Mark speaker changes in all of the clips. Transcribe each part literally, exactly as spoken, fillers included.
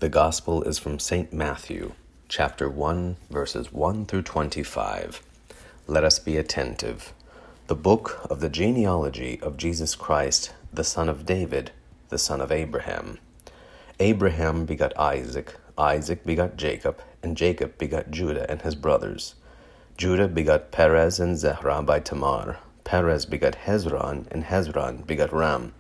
Speaker 1: The Gospel is from Saint Matthew, chapter one, verses one through twenty-five. Let us be attentive. The book of the genealogy of Jesus Christ, the son of David, the son of Abraham. Abraham begot Isaac, Isaac begot Jacob, and Jacob begot Judah and his brothers. Judah begot Perez and Zerah by Tamar. Perez begot Hezron, and Hezron begot Ram.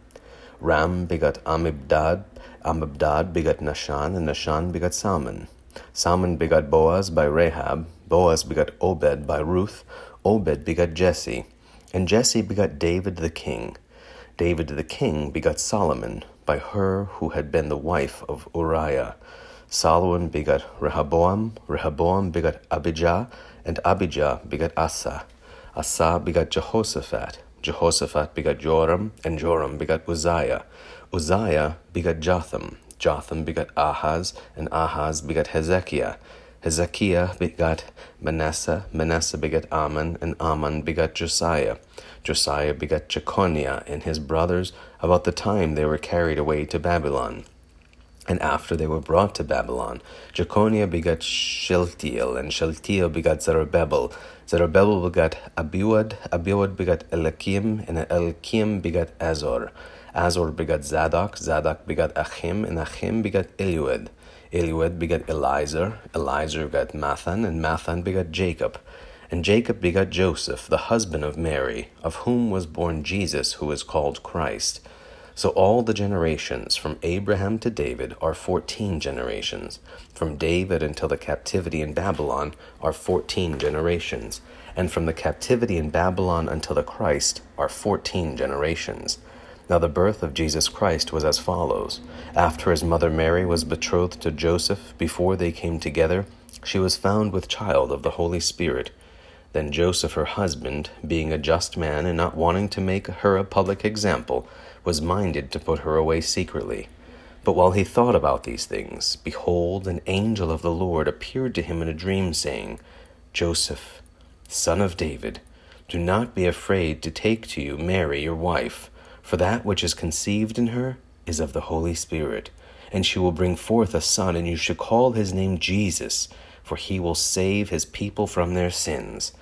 Speaker 1: Ram begot Amminadab, Amminadab begot Nahshon, and Nahshon begot Salmon. Salmon begot Boaz by Rahab. Boaz begot Obed by Ruth. Obed begot Jesse. And Jesse begot David the king. David the king begot Solomon by her who had been the wife of Uriah. Solomon begot Rehoboam. Rehoboam begot Abijah. And Abijah begot Asa. Asa begot Jehoshaphat. Jehoshaphat begot Joram, and Joram begot Uzziah. Uzziah begot Jotham. Jotham begot Ahaz, and Ahaz begot Hezekiah. Hezekiah begot Manasseh. Manasseh begot Amon, and Amon begot Josiah. Josiah begot Jeconiah and his brothers about the time they were carried away to Babylon. And after they were brought to Babylon, Jeconiah begot Shealtiel, and Shealtiel begot Zerubbabel. Zerubbabel begot Abiud, Abiud begot Eliakim, and Eliakim begot Azor. Azor begot Zadok, Zadok begot Achim, and Achim begot Eliud. Eliud begot Eliezer, Eliezer begot Mathan, and Mathan begot Jacob. And Jacob begot Joseph, the husband of Mary, of whom was born Jesus, who is called Christ. So all the generations from Abraham to David are fourteen generations. From David until the captivity in Babylon are fourteen generations. And from the captivity in Babylon until the Christ are fourteen generations. Now the birth of Jesus Christ was as follows. After his mother Mary was betrothed to Joseph, before they came together, she was found with child of the Holy Spirit. Then Joseph, her husband, being a just man and not wanting to make her a public example, was minded to put her away secretly. But while he thought about these things, behold, an angel of the Lord appeared to him in a dream, saying, Joseph, son of David, do not be afraid to take to you Mary your wife, for that which is conceived in her is of the Holy Spirit, and she will bring forth a son, and you shall call his name Jesus, for he will save his people from their sins.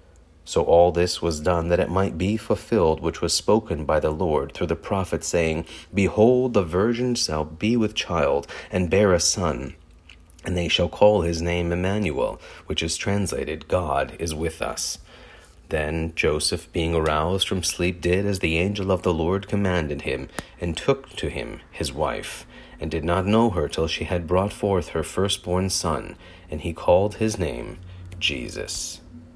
Speaker 1: So all this was done that it might be fulfilled which was spoken by the Lord through the prophet, saying, Behold, the virgin shall be with child, and bear a son, and they shall call his name Emmanuel, which is translated, God is with us. Then Joseph, being aroused from sleep, did as the angel of the Lord commanded him, and took to him his wife, and did not know her till she had brought forth her firstborn son, and he called his name Jesus.